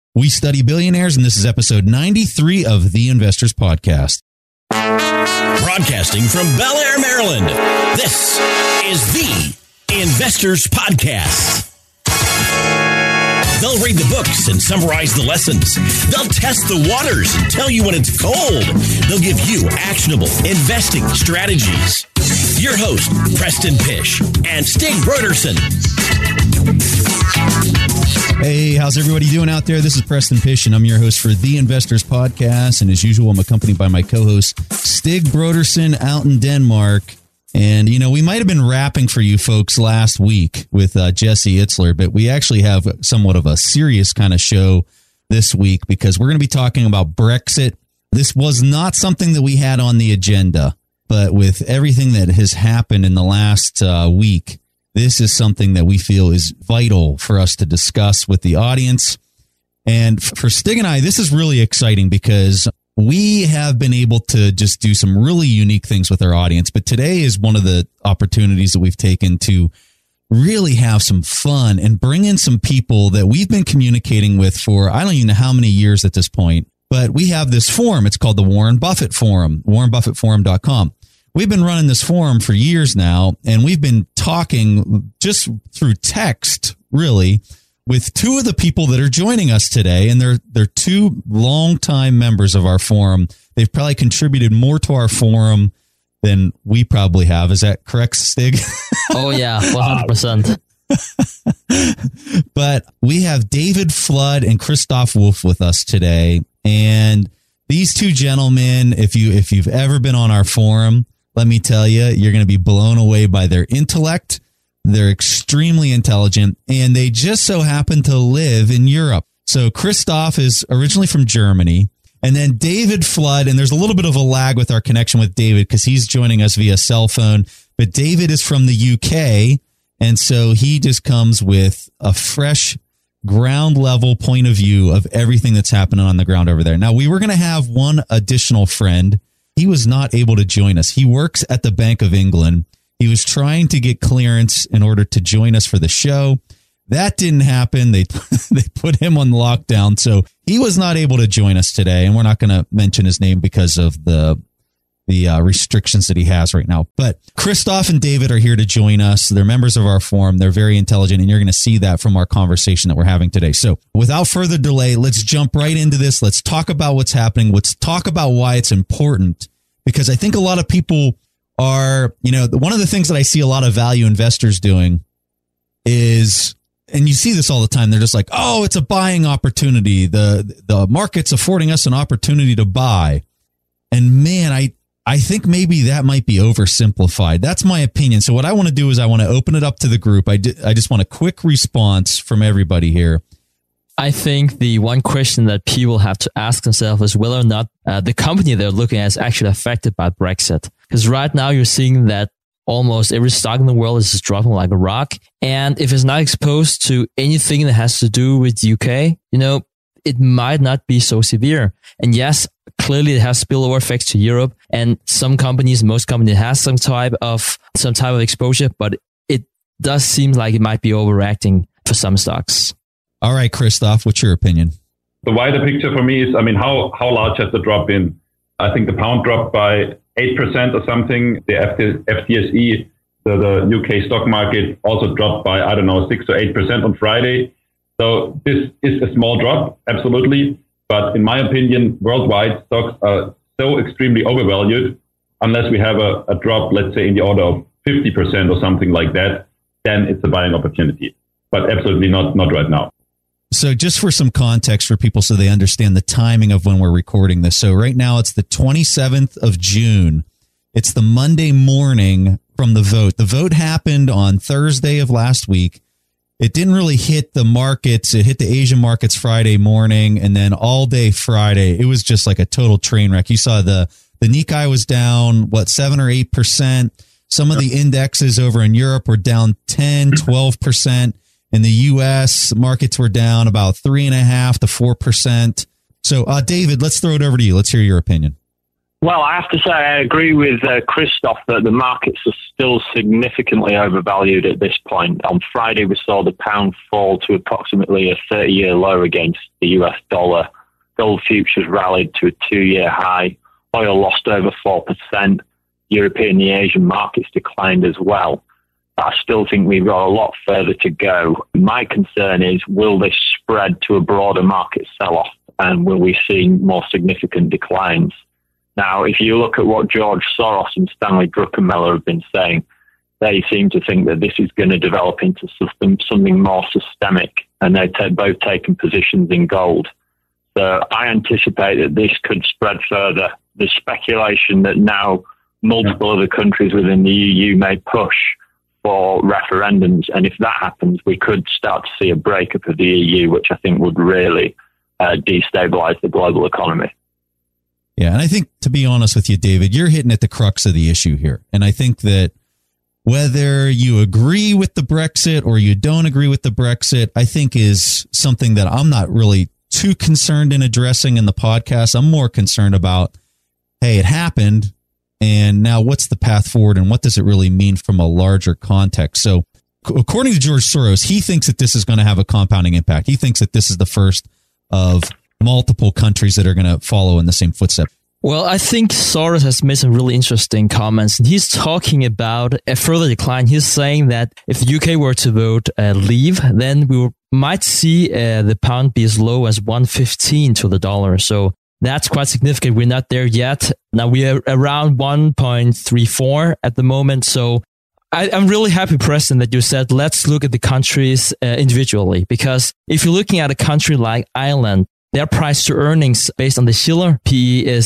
We study billionaires, and this is episode 93 of The Investors Podcast. Broadcasting from Bel Air, Maryland, this is The Investors Podcast. They'll read the books and summarize the lessons. They'll test the waters and tell you when it's cold. They'll give you actionable investing strategies. Your host, Preston Pysh and Stig Brodersen. Hey, how's everybody doing out there? This is Preston Pysh, and I'm your host for The Investors Podcast. And as usual, I'm accompanied by my co-host, Stig Brodersen, out in Denmark. And, you know, we might have been rapping for you folks last week with Jesse Itzler, but we actually have somewhat of a serious kind of show this week because we're going to be talking about Brexit. This was not something that we had on the agenda, but with everything that has happened in the last week, this is something that we feel is vital for us to discuss with the audience. And for Stig and I, this is really exciting because we have been able to just do some really unique things with our audience. But today is one of the opportunities that we've taken to really have some fun and bring in some people that we've been communicating with for, I don't even know how many years at this point. But we have this forum. It's called the Warren Buffett Forum, warrenbuffettforum.com. We've been running this forum for years now, and we've been talking just through text, really, with two of the people that are joining us today, and they're two longtime members of our forum. They've probably contributed more to our forum than we probably have. Is that correct, Stig? Oh, yeah, 100%. But we have David Flood and Christoph Wolf with us today, and these two gentlemen, if you've ever been on our forum, let me tell you, you're going to be blown away by their intellect. They're extremely intelligent, and they just so happen to live in Europe. So Christoph is originally from Germany, and then David Flood, and there's a little bit of a lag with our connection with David because he's joining us via cell phone, but David is from the UK, and so he just comes with a fresh ground level point of view of everything that's happening on the ground over there. Now, we were going to have one additional friend. He was not able to join us. He works at the Bank of England. He was trying to get clearance in order to join us for the show. That didn't happen. They put him on lockdown, so he was not able to join us today. And we're not going to mention his name because of the restrictions that he has right now. But Christoph and David are here to join us. They're members of our forum. They're very intelligent, and you're going to see that from our conversation that we're having today. So without further delay, let's jump right into this. Let's talk about what's happening. Let's talk about why it's important, because I think a lot of people are, you know, one of the things that I see a lot of value investors doing is, and you see this all the time, they're just like, oh, it's a buying opportunity. The market's affording us an opportunity to buy. And man, I think maybe that might be oversimplified. That's my opinion. So what I want to do is I want to open it up to the group. I just want a quick response from everybody here. I think the one question that people have to ask themselves is whether or not the company they're looking at is actually affected by Brexit. Because right now you're seeing that almost every stock in the world is just dropping like a rock. And if it's not exposed to anything that has to do with the UK, you know, it might not be so severe. And yes, clearly it has spillover effects to Europe, and most companies has some type of exposure, but it does seem like it might be overreacting for some stocks. All right, Christoph, what's your opinion? The wider picture for me is, I mean, how large has the drop been? I think the pound dropped by 8% or something. The FTSE, the UK stock market, also dropped by, 6 to 8% on Friday. So this is a small drop, absolutely. But in my opinion, worldwide stocks are so extremely overvalued. Unless we have a drop, let's say in the order of 50% or something like that, then it's a buying opportunity. But absolutely not right now. So just for some context for people so they understand the timing of when we're recording this. So right now it's the 27th of June. It's the Monday morning from the vote. The vote happened on Thursday of last week. It didn't really hit the markets. It hit the Asian markets Friday morning, and then all day Friday, it was just like a total train wreck. You saw the Nikkei was down, 7 or 8%. Some of the indexes over in Europe were down 10, 12%. In the U.S., markets were down about 3.5% to 4%. So, David, let's throw it over to you. Let's hear your opinion. Well, I have to say I agree with Christoph that the markets are still significantly overvalued at this point. On Friday, we saw the pound fall to approximately a 30-year low against the US dollar. Gold futures rallied to a 2-year high. Oil lost over 4%. European and the Asian markets declined as well. I still think we've got a lot further to go. My concern is, will this spread to a broader market sell-off, and will we see more significant declines? Now, if you look at what George Soros and Stanley Druckenmiller have been saying, they seem to think that this is going to develop into something more systemic, and they've both taken positions in gold. So I anticipate that this could spread further. There's speculation that now multiple other countries within the EU may push for referendums, and if that happens, we could start to see a breakup of the EU, which I think would really destabilize the global economy. Yeah, and I think, to be honest with you, David, you're hitting at the crux of the issue here. And I think that whether you agree with the Brexit or you don't agree with the Brexit, I think is something that I'm not really too concerned in addressing in the podcast. I'm more concerned about, hey, it happened, and now what's the path forward, and what does it really mean from a larger context? So according to George Soros, he thinks that this is going to have a compounding impact. He thinks that this is the first of multiple countries that are going to follow in the same footsteps. Well, I think Soros has made some really interesting comments. And he's talking about a further decline. He's saying that if the UK were to vote leave, then we might see the pound be as low as 1.15 to the dollar. So that's quite significant. We're not there yet. Now we are around 1.34 at the moment. So I'm really happy, Preston, that you said, let's look at the countries individually. Because if you're looking at a country like Ireland, their price to earnings based on the Shiller PE is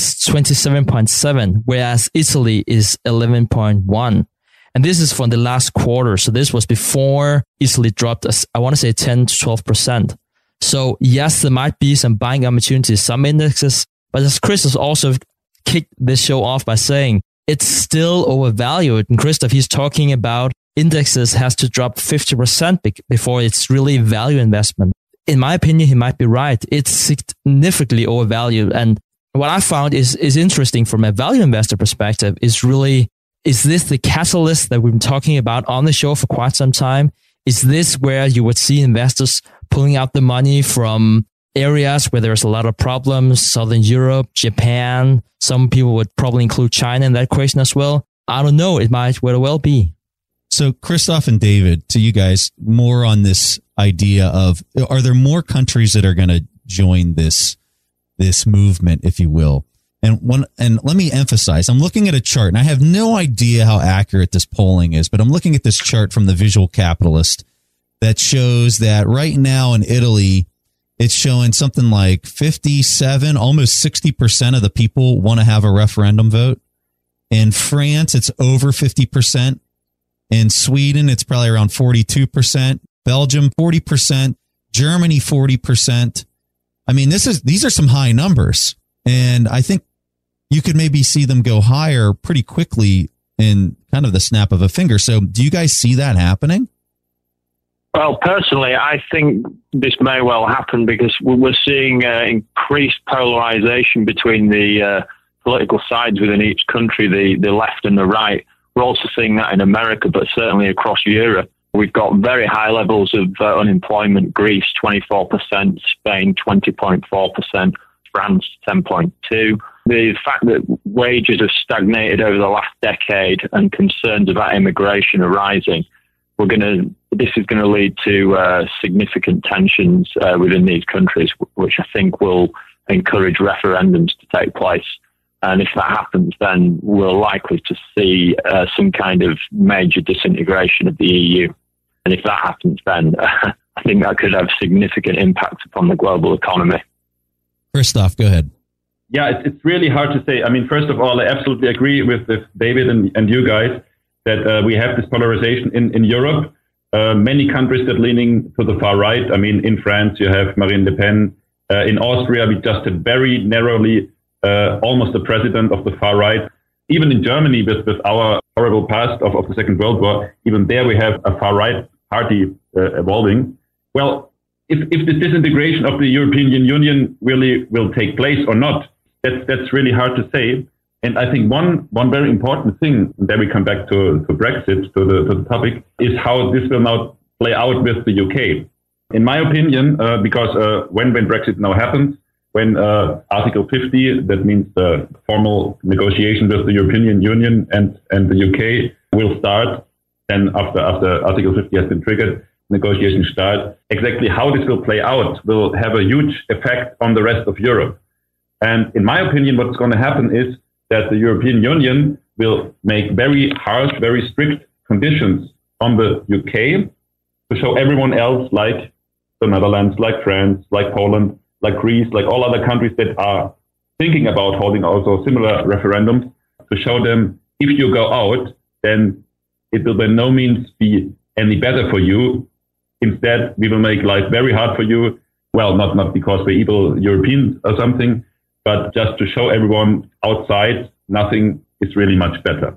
27.7, whereas Italy is 11.1. And this is from the last quarter. So this was before Italy dropped, I want to say 10 to 12%. So yes, there might be some buying opportunities, some indexes, but as Chris has also kicked this show off by saying it's still overvalued. And Christoph, he's talking about indexes has to drop 50% before it's really value investment. In my opinion, he might be right. It's significantly overvalued. And what I found is interesting from a value investor perspective is this the catalyst that we've been talking about on the show for quite some time? Is this where you would see investors pulling out the money from areas where there's a lot of problems, Southern Europe, Japan? Some people would probably include China in that equation as well. I don't know. It might well be. So Christoph and David, to you guys, more on this idea of, are there more countries that are going to join this movement, if you will? And let me emphasize, I'm looking at a chart, and I have no idea how accurate this polling is, but I'm looking at this chart from the Visual Capitalist that shows that right now in Italy, it's showing something like 57, almost 60% of the people want to have a referendum vote. In France, it's over 50%. In Sweden, it's probably around 42%. Belgium, 40%. Germany, 40%. I mean, these are some high numbers. And I think you could maybe see them go higher pretty quickly in kind of the snap of a finger. So do you guys see that happening? Well, personally, I think this may well happen because we're seeing increased polarization between the political sides within each country, the left and the right. We're also seeing that in America, but certainly across Europe. We've got very high levels of unemployment. Greece, 24%, Spain, 20.4%, France, 10.2%. The fact that wages have stagnated over the last decade and concerns about immigration are rising, this is going to lead to significant tensions within these countries, which I think will encourage referendums to take place. And if that happens, then we're likely to see some kind of major disintegration of the EU. And if that happens, then I think that could have significant impact upon the global economy. Christoph, go ahead. Yeah, it's really hard to say. I mean, first of all, I absolutely agree with David and you guys that we have this polarization in Europe. Many countries that are leaning to the far right. I mean, in France, you have Marine Le Pen. In Austria, we just had very narrowly almost the president of the far right. Even in Germany, with our horrible past of the Second World War, even there we have a far right party evolving. Well, if the disintegration of the European Union really will take place or not, that's really hard to say. And I think one very important thing, and then we come back to Brexit, to the topic, is how this will now play out with the UK. In my opinion, because when Brexit now happens, when Article 50, that means the formal negotiation with the European Union and the UK will start, and after Article 50 has been triggered, negotiations start. Exactly how this will play out will have a huge effect on the rest of Europe. And in my opinion, what's going to happen is that the European Union will make very harsh, very strict conditions on the UK to show everyone else, like the Netherlands, like France, like Poland, like Greece, like all other countries that are thinking about holding also similar referendums, to show them, if you go out, then it will by no means be any better for you. Instead, we will make life very hard for you. Well, not because we're evil Europeans or something, but just to show everyone outside, nothing is really much better.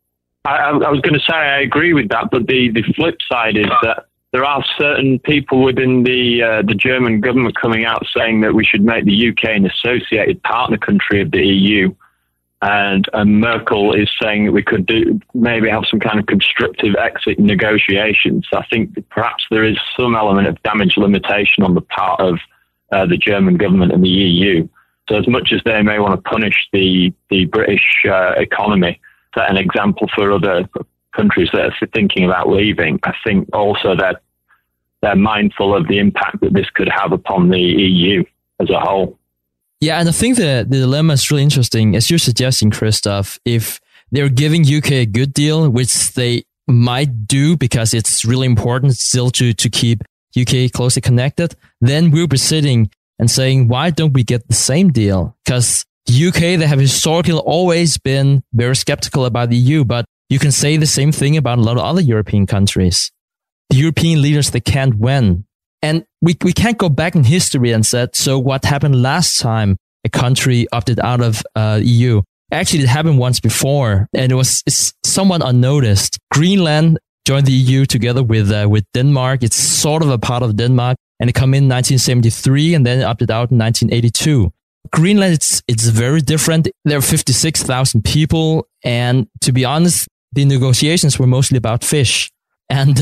I was going to say I agree with that, but the flip side is that there are certain people within the German government coming out saying that we should make the UK an associated partner country of the EU. And Merkel is saying that we could maybe have some kind of constructive exit negotiations. I think perhaps there is some element of damage limitation on the part of the German government and the EU. So as much as they may want to punish the British economy, set an example for other countries that are thinking about leaving, I think also that they're mindful of the impact that this could have upon the EU as a whole. Yeah, and I think the dilemma is really interesting. As you're suggesting, Christoph, if they're giving UK a good deal, which they might do because it's really important still to keep UK closely connected, then we'll be sitting and saying, why don't we get the same deal? Because the UK, they have historically always been very skeptical about the EU, but you can say the same thing about a lot of other European countries. The European leaders, they can't win. And we can't go back in history and said, so what happened last time a country opted out of EU? Actually, it happened once before, and it's somewhat unnoticed. Greenland joined the EU together with Denmark. It's sort of a part of Denmark, and it come in 1973, and then it opted out in 1982. Greenland, it's very different. There are 56,000 people, and to be honest, the negotiations were mostly about fish, and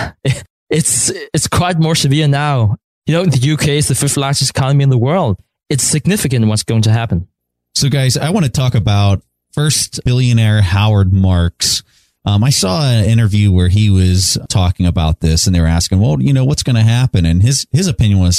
it's quite more severe now. You know, the UK is the fifth largest economy in the world. It's significant what's going to happen. So, guys, I want to talk about first billionaire Howard Marks. I saw an interview where he was talking about this, and they were asking, well, you know, what's going to happen? And his opinion was,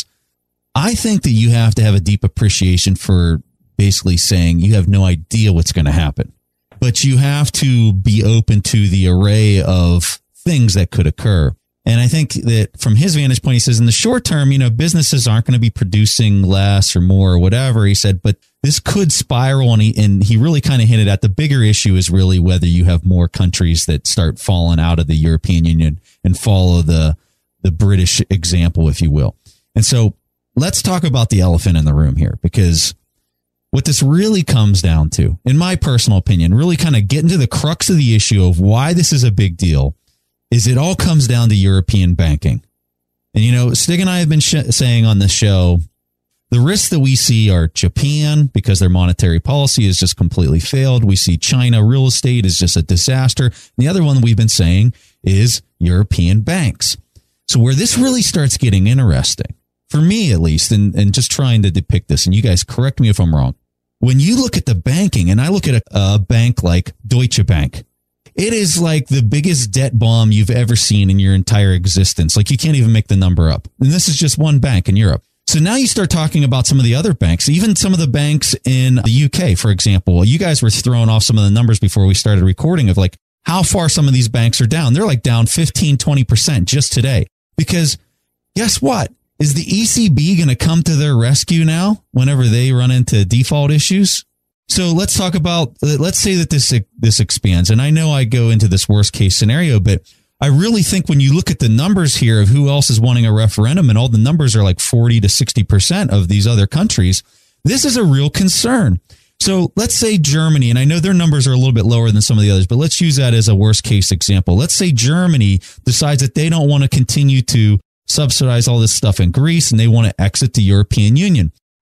I think that you have to have a deep appreciation for basically saying you have no idea what's going to happen, but you have to be open to the array of things that could occur. And I think that from his vantage point, he says in the short term, you know, businesses aren't going to be producing less or more or whatever. He said, but this could spiral. And he really kind of hinted at the bigger issue is really whether you have more countries that start falling out of the European Union and follow the British example, if you will. And so let's talk about the elephant in the room here, because what this really comes down to, in my personal opinion, really kind of getting to the crux of the issue of why this is a big deal, is it all comes down to European banking. And, you know, Stig and I have been saying on this show, the risks that we see are Japan, because their monetary policy has just completely failed. We see China real estate is just a disaster. And the other one we've been saying is European banks. So where this really starts getting interesting, for me at least, and just trying to depict this, and you guys correct me if I'm wrong, when you look at the banking, and I look at a bank like Deutsche Bank, it is like the biggest debt bomb you've ever seen in your entire existence. Like you can't even make the number up. And this is just one bank in Europe. So now you start talking about some of the other banks, even some of the banks in the UK, for example. You guys were throwing off some of the numbers before we started recording of like how far some of these banks are down. They're like down 15, 20% just today. Because guess what? Is the ECB going to come to their rescue now whenever they run into default issues? So let's talk about, let's say that this expands. And I know I go into this worst case scenario, but I really think when you look at the numbers here of who else is wanting a referendum, and all the numbers are like 40 to 60% of these other countries, this is a real concern. So let's say Germany, and I know their numbers are a little bit lower than some of the others, but let's use that as a worst case example. Let's say Germany decides that they don't want to continue to subsidize all this stuff in Greece and they want to exit the European Union.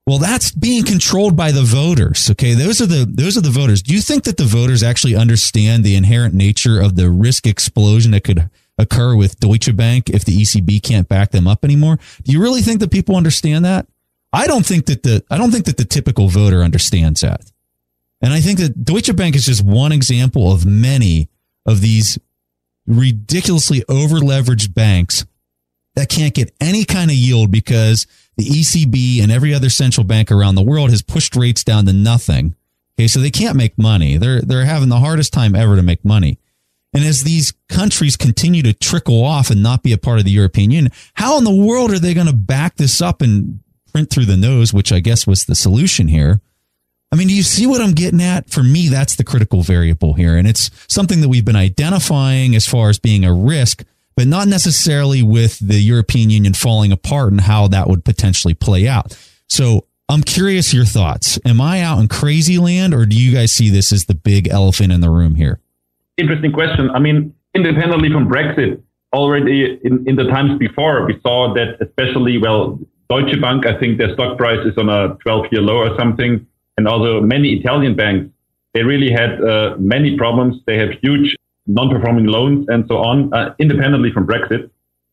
Well, that's being controlled by the voters. Okay, those are the voters. Do you think that the voters actually understand the inherent nature of the risk explosion that could occur with Deutsche Bank if the ECB can't back them up anymore? Do you really think that people understand that? I don't think that the typical voter understands that. And I think that Deutsche Bank is just one example of many of these ridiculously over-leveraged banks that can't get any kind of yield because the ECB and every other central bank around the world has pushed rates down to nothing. Okay, so they can't make money. They're having the hardest time ever to make money. And as these countries continue to trickle off and not be a part of the European Union, how in the world are they going to back this up and print through the nose, which I guess was the solution here? I mean, do you see what I'm getting at? For me, that's the critical variable here. And it's something that we've been identifying as far as being a risk, but not necessarily with the European Union falling apart and how that would potentially play out. So I'm curious your thoughts. Am I out in crazy land, or do you guys see this as the big elephant in the room here? Interesting question. I mean, independently from Brexit, already in the times before, we saw that especially, Deutsche Bank, I think their stock price is on a 12-year low or something. And also many Italian banks, they really had many problems. They have huge non-performing loans and so on, independently from Brexit.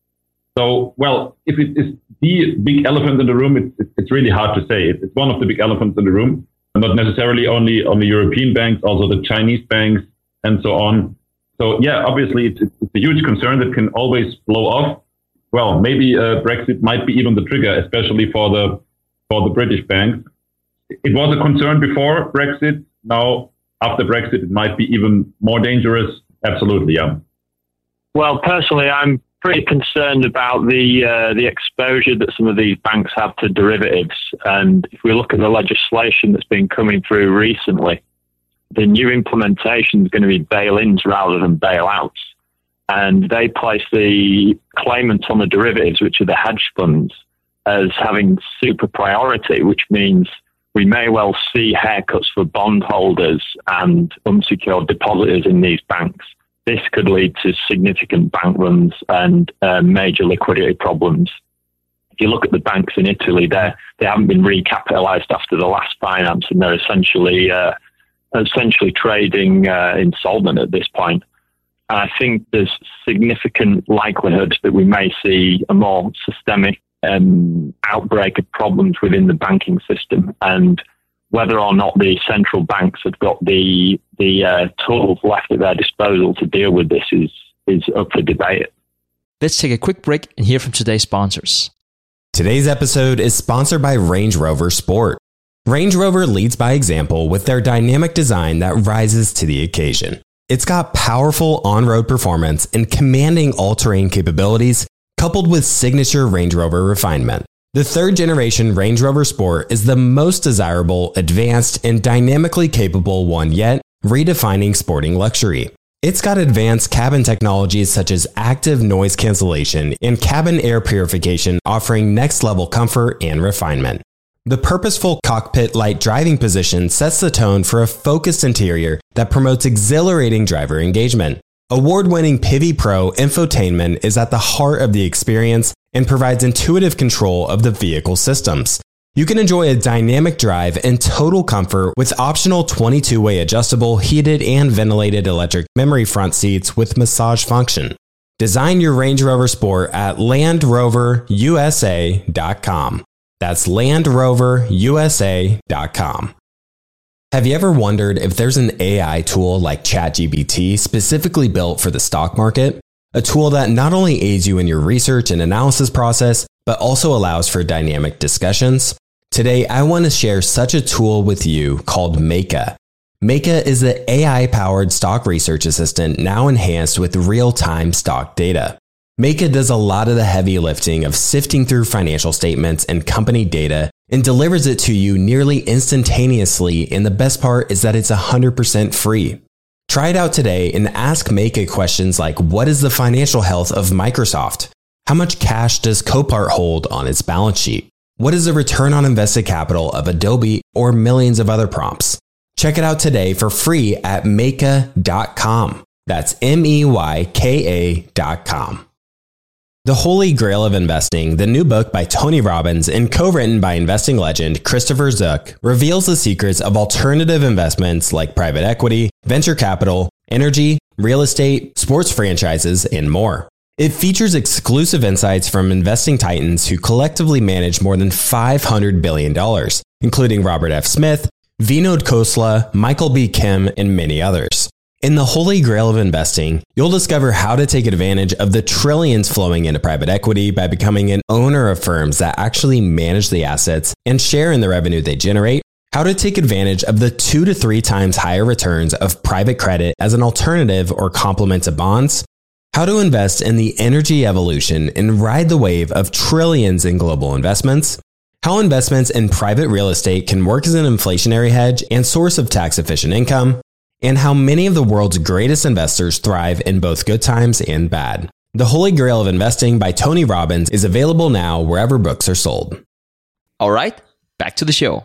So, if it is the big elephant in the room, it's really hard to say. It's one of the big elephants in the room, not necessarily only on the European banks, also the Chinese banks and so on. So, yeah, obviously it's a huge concern that can always blow off. Well, maybe Brexit might be even the trigger, especially for the British banks. It was a concern before Brexit. Now, after Brexit, it might be even more dangerous. Absolutely, yeah. Well, personally, I'm pretty concerned about the exposure that some of these banks have to derivatives. And if we look at the legislation that's been coming through recently, the new implementation is going to be bail-ins rather than bail-outs. And they place the claimants on the derivatives, which are the hedge funds, as having super priority, which means we may well see haircuts for bondholders and unsecured depositors in these banks. This could lead to significant bank runs and major liquidity problems. If you look at the banks in Italy, they haven't been recapitalized after the last finance, and they're essentially trading insolvent at this point. And I think there's significant likelihood that we may see a more systemic outbreak of problems within the banking system, and whether or not the central banks have got the tools left at their disposal to deal with this is up for debate. Let's take a quick break and hear from today's sponsors. Today's episode is sponsored by Range Rover Sport. Range Rover leads by example with their dynamic design that rises to the occasion. It's got powerful on-road performance and commanding all-terrain capabilities, coupled with signature Range Rover refinement. The third generation Range Rover Sport is the most desirable, advanced, and dynamically capable one yet, redefining sporting luxury. It's got advanced cabin technologies such as active noise cancellation and cabin air purification, offering next-level comfort and refinement. The purposeful cockpit-like driving position sets the tone for a focused interior that promotes exhilarating driver engagement. Award-winning Pivi Pro infotainment is at the heart of the experience and provides intuitive control of the vehicle systems. You can enjoy a dynamic drive and total comfort with optional 22-way adjustable, heated and ventilated electric memory front seats with massage function. Design your Range Rover Sport at LandRoverUSA.com. That's LandRoverUSA.com. Have you ever wondered if there's an AI tool like ChatGPT specifically built for the stock market? A tool that not only aids you in your research and analysis process, but also allows for dynamic discussions? Today, I want to share such a tool with you called Meka. Meka is the AI-powered stock research assistant now enhanced with real-time stock data. Meka does a lot of the heavy lifting of sifting through financial statements and company data and delivers it to you nearly instantaneously, and the best part is that it's 100% free. Try it out today and ask Meka questions like, what is the financial health of Microsoft? How much cash does Copart hold on its balance sheet? What is the return on invested capital of Adobe, or millions of other prompts? Check it out today for free at Meka.com. That's MEYKA.com. The Holy Grail of Investing, the new book by Tony Robbins and co-written by investing legend Christopher Zook, reveals the secrets of alternative investments like private equity, venture capital, energy, real estate, sports franchises, and more. It features exclusive insights from investing titans who collectively manage more than $500 billion, including Robert F. Smith, Vinod Khosla, Michael B. Kim, and many others. In the Holy Grail of Investing, you'll discover how to take advantage of the trillions flowing into private equity by becoming an owner of firms that actually manage the assets and share in the revenue they generate, how to take advantage of the 2 to 3 times higher returns of private credit as an alternative or complement to bonds, how to invest in the energy evolution and ride the wave of trillions in global investments, how investments in private real estate can work as an inflationary hedge and source of tax-efficient income, and how many of the world's greatest investors thrive in both good times and bad. The Holy Grail of Investing by Tony Robbins is available now wherever books are sold. All right, back to the show.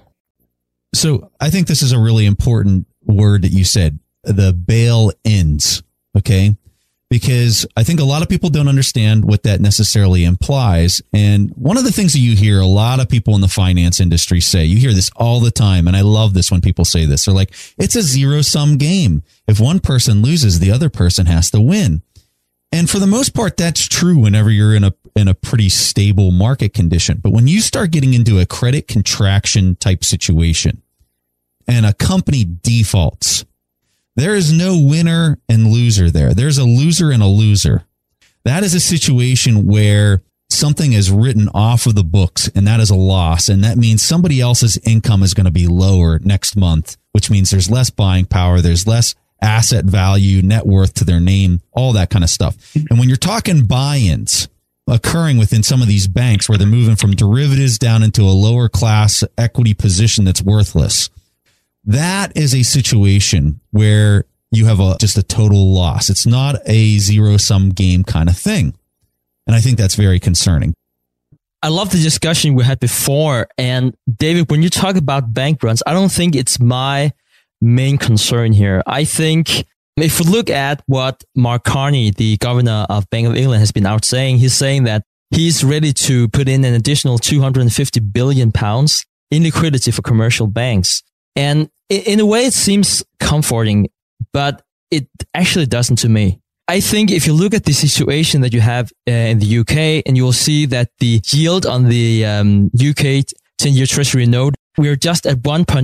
So I think this is a really important word that you said, the bail-ins, okay? Because I think a lot of people don't understand what that necessarily implies. And one of the things that you hear a lot of people in the finance industry say, you hear this all the time, and I love this when people say this. They're like, it's a zero-sum game. If one person loses, the other person has to win. And for the most part, that's true whenever you're in a pretty stable market condition. But when you start getting into a credit contraction type situation and a company defaults, there is no winner and loser there. There's a loser and a loser. That is a situation where something is written off of the books, and that is a loss. And that means somebody else's income is going to be lower next month, which means there's less buying power. There's less asset value, net worth to their name, all that kind of stuff. And when you're talking buy-ins occurring within some of these banks where they're moving from derivatives down into a lower class equity position that's worthless, that is a situation where you have just a total loss. It's not a zero-sum game kind of thing. And I think that's very concerning. I love the discussion we had before. And David, when you talk about bank runs, I don't think it's my main concern here. I think if we look at what Mark Carney, the governor of Bank of England, has been out saying, he's saying that he's ready to put in an additional £250 billion in liquidity for commercial banks. And in a way, it seems comforting, but it actually doesn't to me. I think if you look at the situation that you have in the UK, and you will see that the yield on the UK 10-year Treasury note, we're just at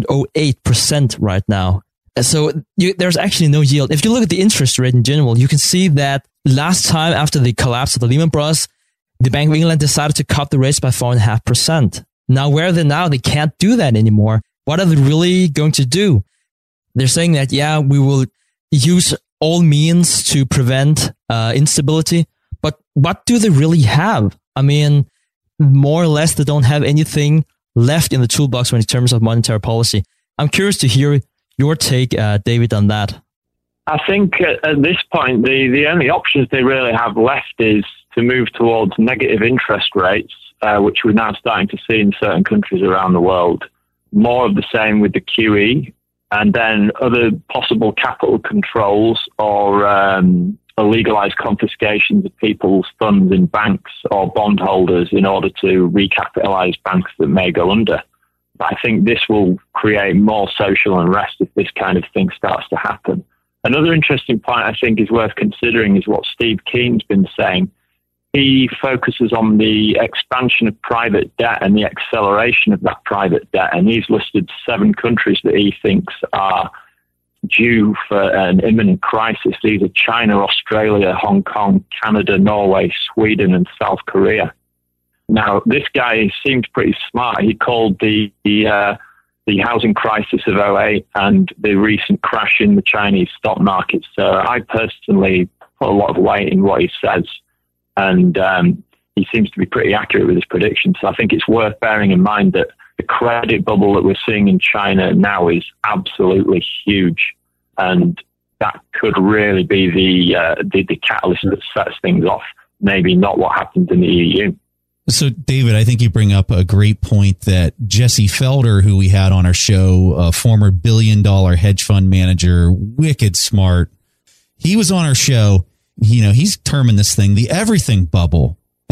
1.08% right now. So there's actually no yield. If you look at the interest rate in general, you can see that last time after the collapse of the Lehman Brothers, the Bank of England decided to cut the rates by 4.5%. Now, where are they now? They can't do that anymore. What are they really going to do? They're saying that, yeah, we will use all means to prevent instability. But what do they really have? I mean, more or less, they don't have anything left in the toolbox when in terms of monetary policy. I'm curious to hear your take, David, on that. I think at this point, the only options they really have left is to move towards negative interest rates, which we're now starting to see in certain countries around the world. More of the same with the QE, and then other possible capital controls or legalized confiscations of people's funds in banks or bondholders in order to recapitalize banks that may go under. I think this will create more social unrest if this kind of thing starts to happen. Another interesting point I think is worth considering is what Steve Keen's been saying. He focuses on the expansion of private debt and the acceleration of that private debt. And he's listed 7 countries that he thinks are due for an imminent crisis. These are China, Australia, Hong Kong, Canada, Norway, Sweden, and South Korea. Now, this guy seems pretty smart. He called the housing crisis of 2008 and the recent crash in the Chinese stock market. So I personally put a lot of weight in what he says. And he seems to be pretty accurate with his predictions. So I think it's worth bearing in mind that the credit bubble that we're seeing in China now is absolutely huge. And that could really be the catalyst that sets things off, maybe not what happens in the EU. So, David, I think you bring up a great point that Jesse Felder, who we had on our show, a former billion-dollar hedge fund manager, wicked smart, he was on our show. You know, he's terming this thing the everything bubble.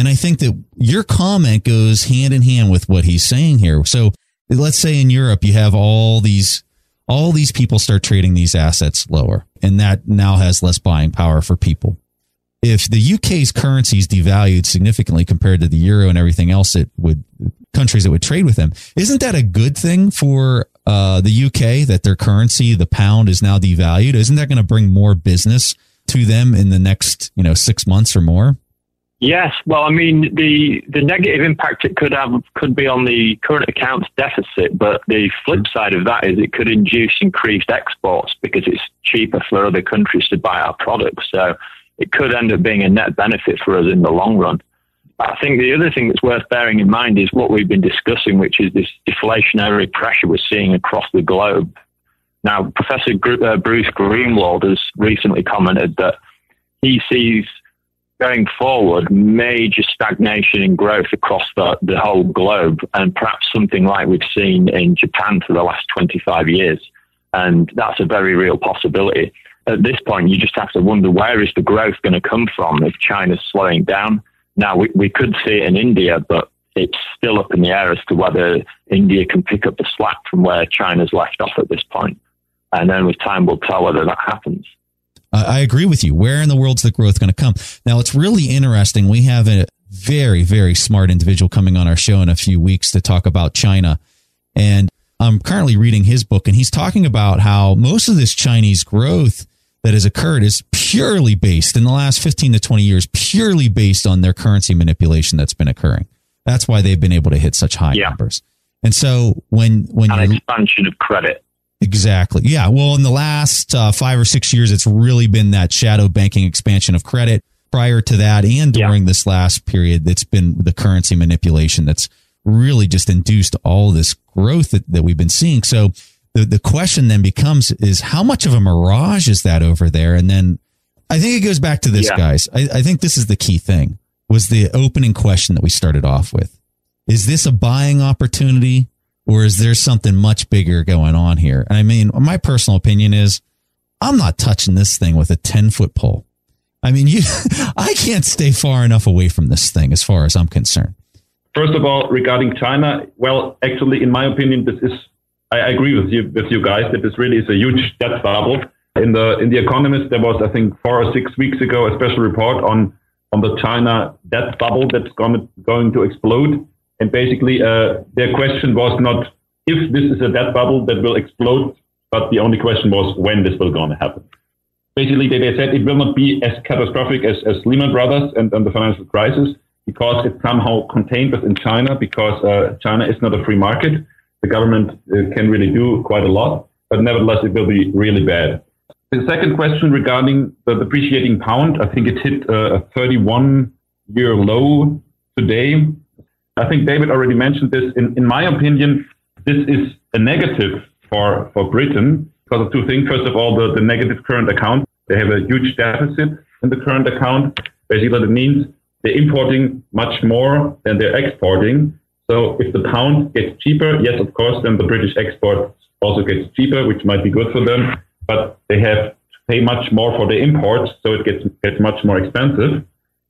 And I think that your comment goes hand in hand with what he's saying here. So let's say in Europe, you have all these people start trading these assets lower, and that now has less buying power for people. If the UK's currency is devalued significantly compared to the euro and everything else, countries that would trade with them, isn't that a good thing for the UK, that their currency, the pound, is now devalued? Isn't that going to bring more business to them in the next 6 months or more? Yes. Well, I mean, the negative impact it could have could be on the current accounts deficit, but the flip side of that is it could induce increased exports because it's cheaper for other countries to buy our products. So it could end up being a net benefit for us in the long run. I think the other thing that's worth bearing in mind is what we've been discussing, which is this deflationary pressure we're seeing across the globe. Now, Professor Bruce Greenwald has recently commented that he sees going forward major stagnation in growth across the whole globe, and perhaps something like we've seen in Japan for the last 25 years. And that's a very real possibility. At this point, you just have to wonder, where is the growth going to come from if China's slowing down? Now, we could see it in India, but it's still up in the air as to whether India can pick up the slack from where China's left off at this point. And then with time, we'll tell whether that happens. I agree with you. Where in the world's the growth going to come? Now, it's really interesting. We have a very, very smart individual coming on our show in a few weeks to talk about China. And I'm currently reading his book, and he's talking about how most of this Chinese growth that has occurred is purely based in the last 15 to 20 years, purely based on their currency manipulation that's been occurring. That's why they've been able to hit such high numbers. And so when an expansion of credit. Exactly. Yeah. Well, in the last 5 or 6 years, it's really been that shadow banking expansion of credit. Prior to that, and during this last period, it's been the currency manipulation that's really just induced all this growth that we've been seeing. So the question then becomes, is how much of a mirage is that over there? And then I think it goes back to this, guys. I think this is the key thing, was the opening question that we started off with. Is this a buying opportunity? Or is there something much bigger going on here? And I mean, my personal opinion is I'm not touching this thing with a 10-foot pole. I mean, I can't stay far enough away from this thing as far as I'm concerned. First of all, regarding China, well, actually, in my opinion, I agree with you guys that this really is a huge debt bubble. In the Economist, there was, I think, 4 or 6 weeks ago, a special report on the China debt bubble that's going to explode. And basically, their question was not if this is a debt bubble that will explode, but the only question was when this will going to happen. Basically, they said it will not be as catastrophic as Lehman Brothers and the financial crisis, because it's somehow contained within China, because China is not a free market. The government can really do quite a lot, but nevertheless, it will be really bad. The second question regarding the depreciating pound, I think it hit a 31-year low today. I think David already mentioned this. In my opinion, this is a negative for Britain because of two things. First of all, the negative current account. They have a huge deficit in the current account. Basically, what it means, they're importing much more than they're exporting. So if the pound gets cheaper, yes, of course, then the British export also gets cheaper, which might be good for them. But they have to pay much more for the imports, so it gets much more expensive.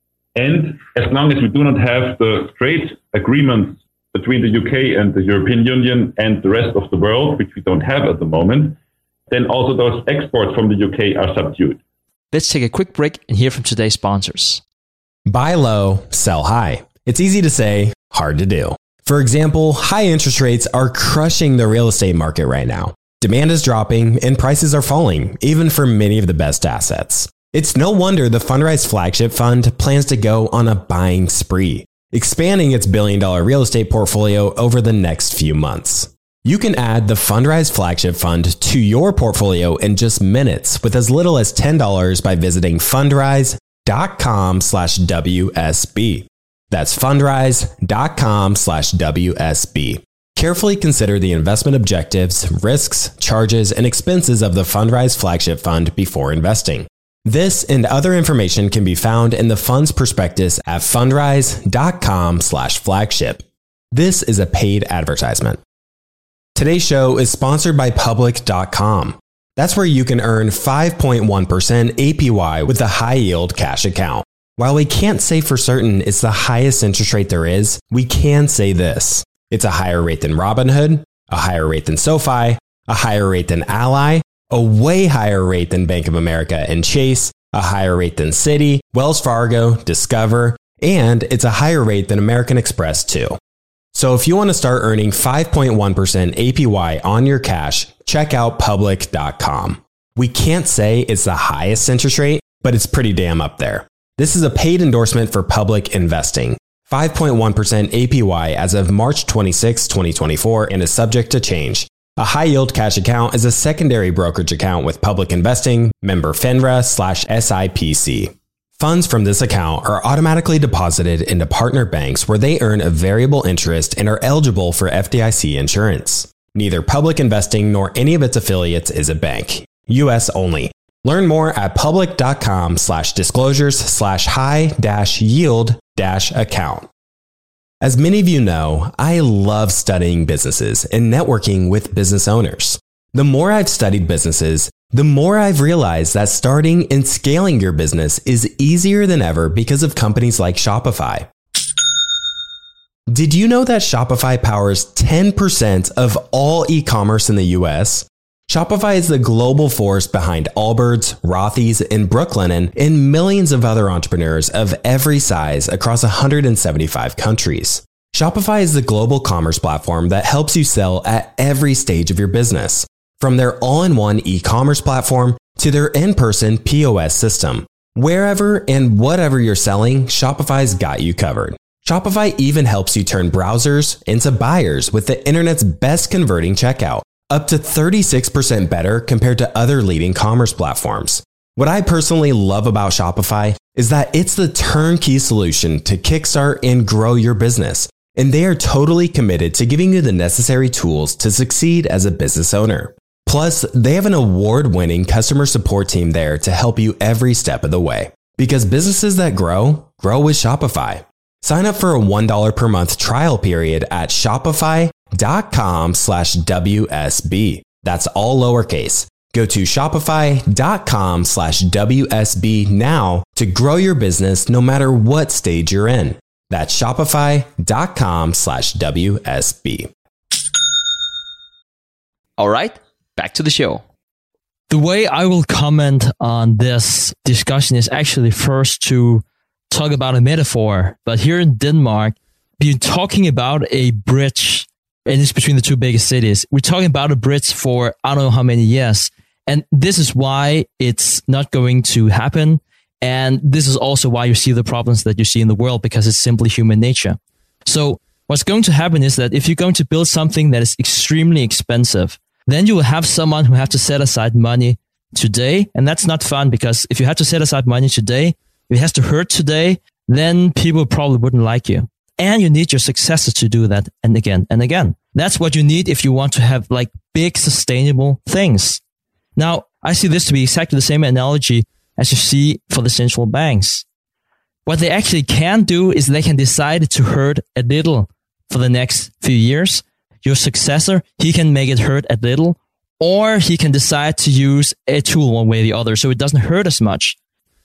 And as long as we do not have the trade agreements between the UK and the European Union and the rest of the world, which we don't have at the moment, then also those exports from the UK are subdued. Let's take a quick break and hear from today's sponsors. Buy low, sell high. It's easy to say, hard to do. For example, high interest rates are crushing the real estate market right now. Demand is dropping and prices are falling, even for many of the best assets. It's no wonder the Fundrise flagship fund plans to go on a buying spree, expanding its billion-dollar real estate portfolio over the next few months. You can add the Fundrise flagship fund to your portfolio in just minutes with as little as $10 by visiting fundrise.com/WSB. That's fundrise.com/WSB. Carefully consider the investment objectives, risks, charges, and expenses of the Fundrise flagship fund before investing. This and other information can be found in the fund's prospectus at fundrise.com/flagship. This is a paid advertisement. Today's show is sponsored by Public.com. That's where you can earn 5.1% APY with a high yield cash account. While we can't say for certain it's the highest interest rate there is, we can say this. It's a higher rate than Robinhood, a higher rate than SoFi, a higher rate than Ally, a way higher rate than Bank of America and Chase, a higher rate than Citi, Wells Fargo, Discover, and it's a higher rate than American Express too. So if you want to start earning 5.1% APY on your cash, check out public.com. We can't say it's the highest interest rate, but it's pretty damn up there. This is a paid endorsement for Public Investing. 5.1% APY as of March 26, 2024 and is subject to change. A high-yield cash account is a secondary brokerage account with Public Investing, member FINRA/SIPC. Funds from this account are automatically deposited into partner banks where they earn a variable interest and are eligible for FDIC insurance. Neither Public Investing nor any of its affiliates is a bank. U.S. only. Learn more at public.com/disclosures/high-yield-account. As many of you know, I love studying businesses and networking with business owners. The more I've studied businesses, the more I've realized that starting and scaling your business is easier than ever because of companies like Shopify. Did you know that Shopify powers 10% of all e-commerce in the US? Shopify is the global force behind Allbirds, Rothy's, and Brooklinen, and millions of other entrepreneurs of every size across 175 countries. Shopify is the global commerce platform that helps you sell at every stage of your business, from their all-in-one e-commerce platform to their in-person POS system. Wherever and whatever you're selling, Shopify's got you covered. Shopify even helps you turn browsers into buyers with the internet's best converting checkout, up to 36% better compared to other leading commerce platforms. What I personally love about Shopify is that it's the turnkey solution to kickstart and grow your business, and they are totally committed to giving you the necessary tools to succeed as a business owner. Plus, they have an award-winning customer support team there to help you every step of the way. Because businesses that grow with Shopify. Sign up for a $1 per month trial period at shopify.com/WSB. That's all lowercase. Go to shopify.com/WSB now to grow your business no matter what stage you're in. That's shopify.com/WSB. All right, back to the show. The way I will comment on this discussion is actually first to talk about a metaphor. But here in Denmark, we're talking about a bridge, and it's between the two biggest cities. We're talking about a bridge for I don't know how many years. And this is why it's not going to happen. And this is also why you see the problems that you see in the world, because it's simply human nature. So what's going to happen is that if you're going to build something that is extremely expensive, then you will have someone who have to set aside money today. And that's not fun, because if you have to set aside money today, if it has to hurt today, then people probably wouldn't like you. And you need your successors to do that and again and again. That's what you need if you want to have like big sustainable things. Now, I see this to be exactly the same analogy as you see for the central banks. What they actually can do is they can decide to hurt a little for the next few years. Your successor, he can make it hurt a little, or he can decide to use a tool one way or the other so it doesn't hurt as much.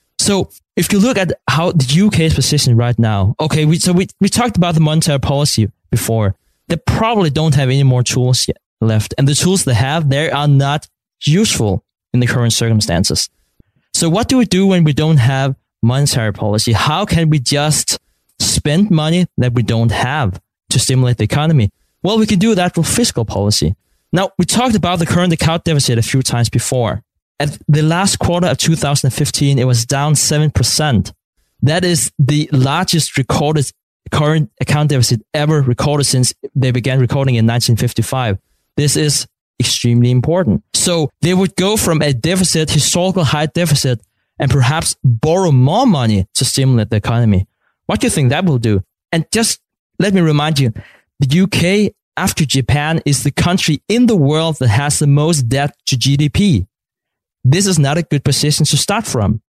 So if you look at how the UK is positioned right now, okay, we talked about the monetary policy before. They probably don't have any more tools yet left. And the tools they have, they are not useful in the current circumstances. So what do we do when we don't have monetary policy? How can we just spend money that we don't have to stimulate the economy? Well, we can do that with fiscal policy. Now, we talked about the current account deficit a few times before. At the last quarter of 2015, it was down 7%. That is the largest recorded current account deficit ever recorded since they began recording in 1955. This is extremely important. So they would go from a deficit, historical high deficit, and perhaps borrow more money to stimulate the economy. What do you think that will do? And just let me remind you, the UK, after Japan, is the country in the world that has the most debt to GDP. This is not a good position to start from.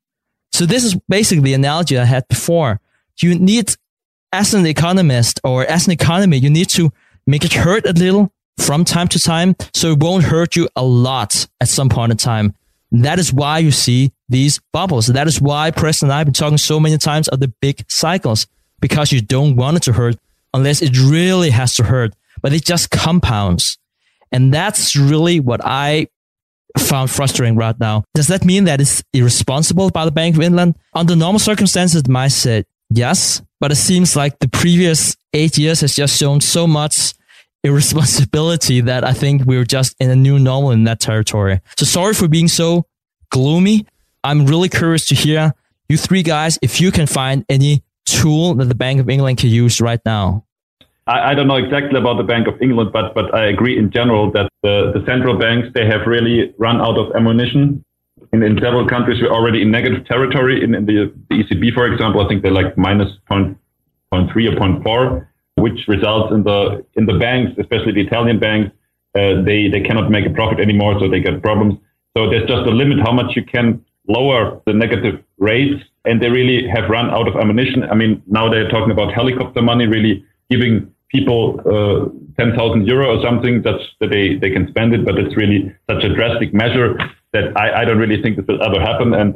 So this is basically the analogy I had before. You need, as an economist or as an economy, you need to make it hurt a little from time to time so it won't hurt you a lot at some point in time. That is why you see these bubbles. That is why Preston and I have been talking so many times of the big cycles, because you don't want it to hurt unless it really has to hurt, but it just compounds. And that's really what I found frustrating right now. Does that mean that it's irresponsible by the Bank of England? Under normal circumstances, it might say yes, but it seems like the previous 8 years has just shown so much irresponsibility that I think we're just in a new normal in that territory. So sorry for being so gloomy. I'm really curious to hear you three guys, if you can find any tool that the Bank of England can use right now. I don't know exactly about the Bank of England, but I agree in general that the central banks, they have really run out of ammunition. In several countries, we're already in negative territory. In the ECB, for example, I think they're like minus 0.3 or 0.4, which results in the banks, especially the Italian banks, they cannot make a profit anymore, so they get problems. So there's just a limit how much you can lower the negative rates, and they really have run out of ammunition. I mean, now they're talking about helicopter money, really giving people 10,000 euro or something that they can spend it, but it's really such a drastic measure that I don't really think this will ever happen. And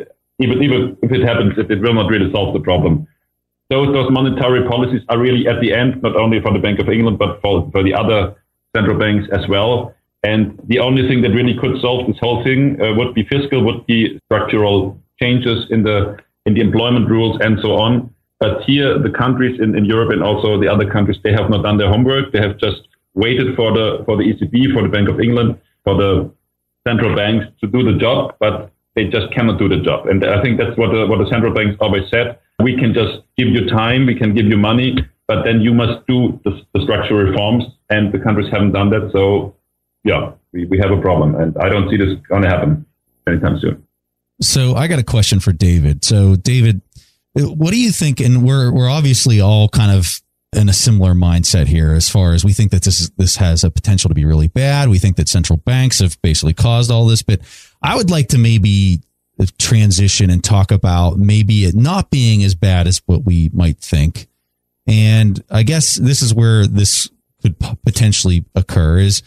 even if it happens, it will not really solve the problem. Those monetary policies are really at the end, not only for the Bank of England, but for the other central banks as well. And the only thing that really could solve this whole thing would be fiscal, would be structural changes in the employment rules and so on. But here, the countries in Europe and also the other countries, they have not done their homework. They have just waited for the ECB, for the Bank of England, for the central banks to do the job, but they just cannot do the job. And I think that's what the central banks always said. We can just give you time, we can give you money, but then you must do the structural reforms, and the countries haven't done that. So, yeah, we have a problem, and I don't see this going to happen anytime soon. So I got a question for David. So, David, what do you think? And we're obviously all kind of in a similar mindset here, as far as we think that this has a potential to be really bad. We think that central banks have basically caused all this, but I would like to maybe transition and talk about maybe it not being as bad as what we might think. And I guess this is where this could potentially occur is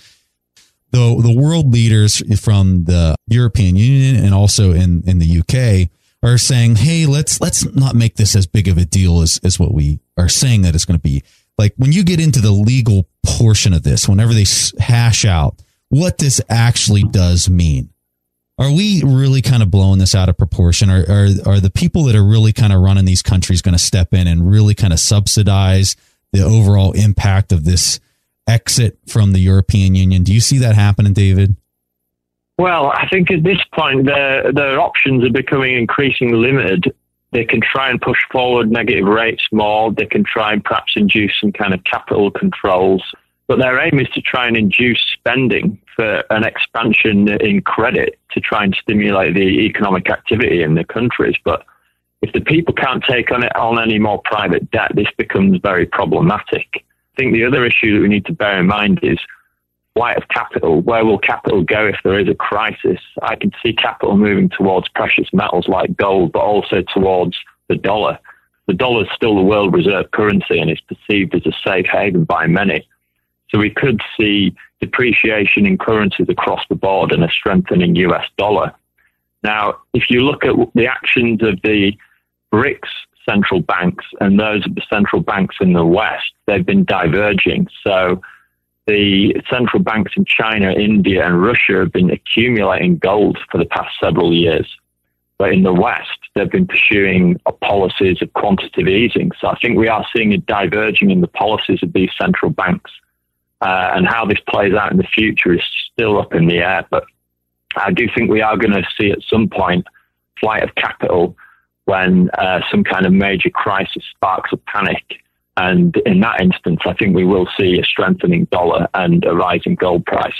the world leaders from the European Union and also in the UK are saying, hey, let's not make this as big of a deal as what we are saying that it's going to be. Like when you get into the legal portion of this, whenever they hash out what this actually does mean, are we really kind of blowing this out of proportion? Are the people that are really kind of running these countries going to step in and really kind of subsidize the overall impact of this exit from the European Union? Do you see that happening, David? Well, I think at this point, their options are becoming increasingly limited. They can try and push forward negative rates more. They can try and perhaps induce some kind of capital controls. But their aim is to try and induce spending for an expansion in credit to try and stimulate the economic activity in the countries. But if the people can't take on any more private debt, this becomes very problematic. I think the other issue that we need to bear in mind is flight of capital. Where will capital go if there is a crisis? I can see capital moving towards precious metals like gold, but also towards the dollar. The dollar is still the world reserve currency and is perceived as a safe haven by many. So we could see depreciation in currencies across the board and a strengthening US dollar. Now, if you look at the actions of the BRICS central banks and those of the central banks in the West, they've been diverging. So the central banks in China, India, and Russia have been accumulating gold for the past several years. But in the West, they've been pursuing policies of quantitative easing. So I think we are seeing a diverging in the policies of these central banks. And how this plays out in the future is still up in the air. But I do think we are going to see at some point flight of capital when some kind of major crisis sparks a panic. And in that instance, I think we will see a strengthening dollar and a rising gold price.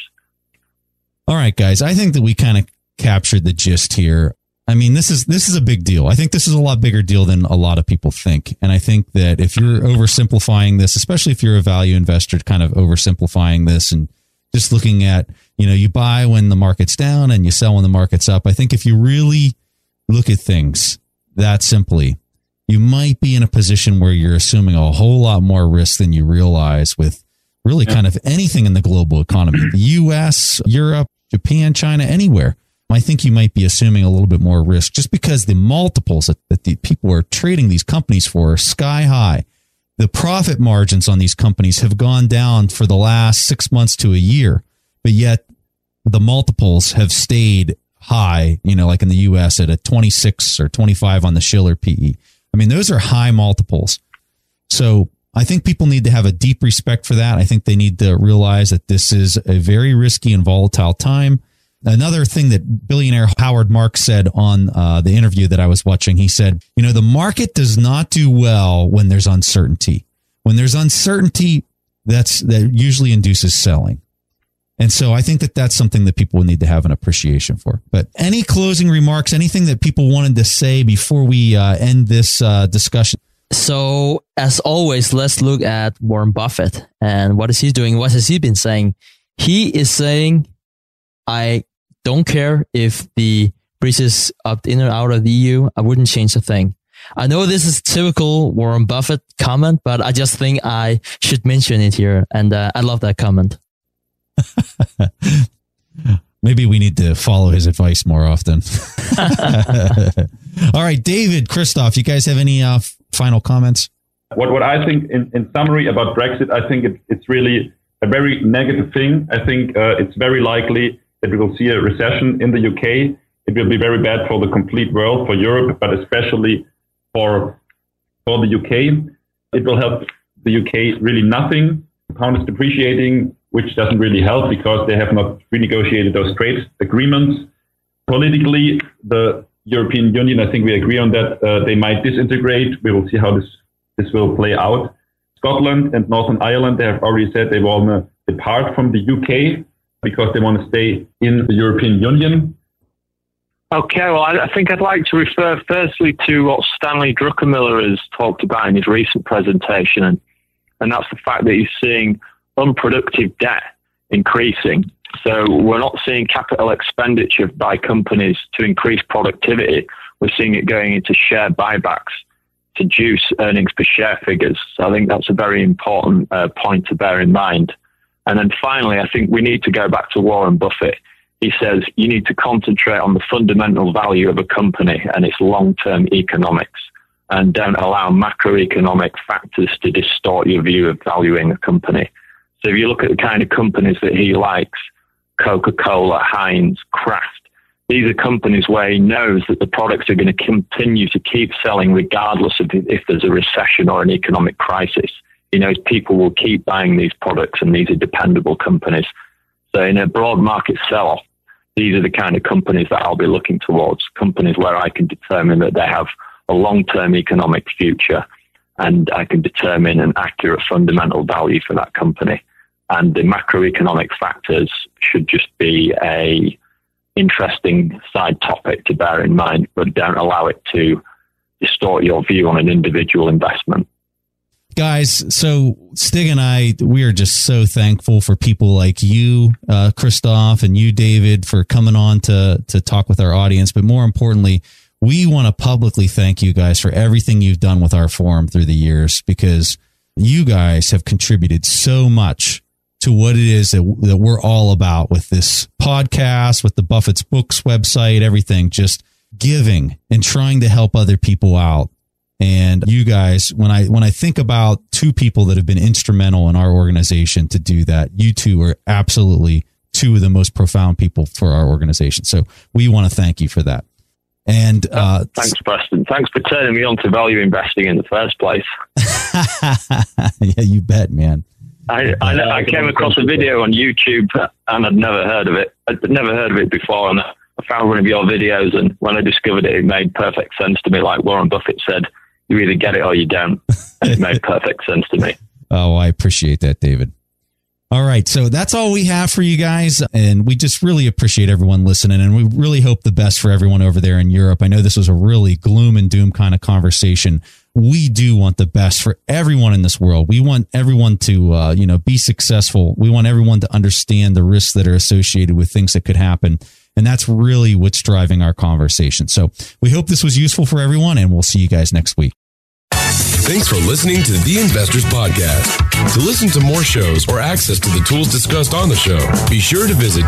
All right, guys, I think that we kind of captured the gist here. I mean, this is a big deal. I think this is a lot bigger deal than a lot of people think. And I think that if you're oversimplifying this, especially if you're a value investor, kind of oversimplifying this and just looking at, you buy when the market's down and you sell when the market's up. I think if you really look at things that simply, you might be in a position where you're assuming a whole lot more risk than you realize with really kind of anything in the global economy, the US, Europe, Japan, China, anywhere. I think you might be assuming a little bit more risk just because the multiples that the people are trading these companies for are sky high. The profit margins on these companies have gone down for the last 6 months to a year, but yet the multiples have stayed high, like in the US at a 26 or 25 on the Shiller PE. I mean, those are high multiples. So I think people need to have a deep respect for that. I think they need to realize that this is a very risky and volatile time. Another thing that billionaire Howard Marks said on the interview that I was watching, he said, the market does not do well when there's uncertainty. When there's uncertainty, that usually induces selling. And so I think that that's something that people need to have an appreciation for. But any closing remarks, anything that people wanted to say before we end this discussion? So as always, let's look at Warren Buffett and what is he doing? What has he been saying? He is saying, I don't care if the British opt in or out of the EU. I wouldn't change a thing. I know this is typical Warren Buffett comment, but I just think I should mention it here. And I love that comment. Maybe we need to follow his advice more often. All right, David, Christoph, you guys have any final comments? What I think in summary about Brexit, I think it's really a very negative thing. I think it's very likely that we will see a recession in the UK. It will be very bad for the complete world, for Europe, but especially for the UK. It will help the UK really nothing. The pound is depreciating, which doesn't really help because they have not renegotiated those trade agreements. Politically, the European Union, I think we agree on that, they might disintegrate. We will see how this will play out. Scotland and Northern Ireland, they have already said they want to depart from the UK because they want to stay in the European Union. Okay, well, I think I'd like to refer firstly to what Stanley Druckenmiller has talked about in his recent presentation, and that's the fact that he's seeing unproductive debt increasing. So we're not seeing capital expenditure by companies to increase productivity. We're seeing it going into share buybacks to juice earnings per share figures. So I think that's a very important point to bear in mind. And then finally, I think we need to go back to Warren Buffett. He says you need to concentrate on the fundamental value of a company and its long-term economics, and don't allow macroeconomic factors to distort your view of valuing a company. So if you look at the kind of companies that he likes, Coca-Cola, Heinz, Kraft, these are companies where he knows that the products are going to continue to keep selling regardless of if there's a recession or an economic crisis. He knows people will keep buying these products, and these are dependable companies. So in a broad market sell-off, these are the kind of companies that I'll be looking towards, companies where I can determine that they have a long-term economic future, and I can determine an accurate fundamental value for that company. And the macroeconomic factors should just be a interesting side topic to bear in mind, but don't allow it to distort your view on an individual investment. Guys, so Stig and I, we are just so thankful for people like you, Christoph, and you, David, for coming on to talk with our audience. But more importantly, we want to publicly thank you guys for everything you've done with our forum through the years, because you guys have contributed so much to what it is that we're all about with this podcast, with the Buffett's Books website, everything, just giving and trying to help other people out. And you guys, when I think about two people that have been instrumental in our organization to do that, you two are absolutely two of the most profound people for our organization. So we want to thank you for that. And thanks, Preston. Thanks for turning me on to value investing in the first place. Yeah, you bet, man. I came across a video on YouTube and I'd never heard of it. I'd never heard of it before, and I found one of your videos, and when I discovered it, it made perfect sense to me. Like Warren Buffett said, you either get it or you don't. And it made perfect sense to me. Oh, I appreciate that, David. All right. So that's all we have for you guys. And we just really appreciate everyone listening. And we really hope the best for everyone over there in Europe. I know this was a really gloom and doom kind of conversation. We do want the best for everyone in this world. We want everyone to, be successful. We want everyone to understand the risks that are associated with things that could happen. And that's really what's driving our conversation. So we hope this was useful for everyone, and we'll see you guys next week. Thanks for listening to The Investors Podcast. To listen to more shows or access to the tools discussed on the show, be sure to visit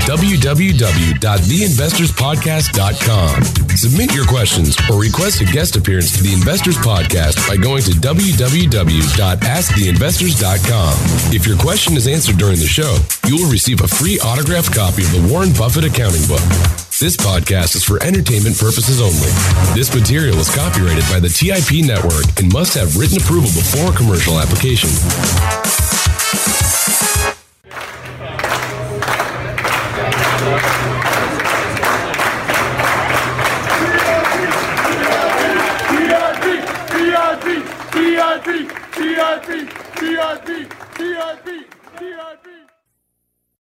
www.theinvestorspodcast.com. Submit your questions or request a guest appearance to The Investors Podcast by going to www.asktheinvestors.com. If your question is answered during the show, you will receive a free autographed copy of the Warren Buffett Accounting Book. This podcast is for entertainment purposes only. This material is copyrighted by the TIP Network and must have written approval before commercial application. TIP.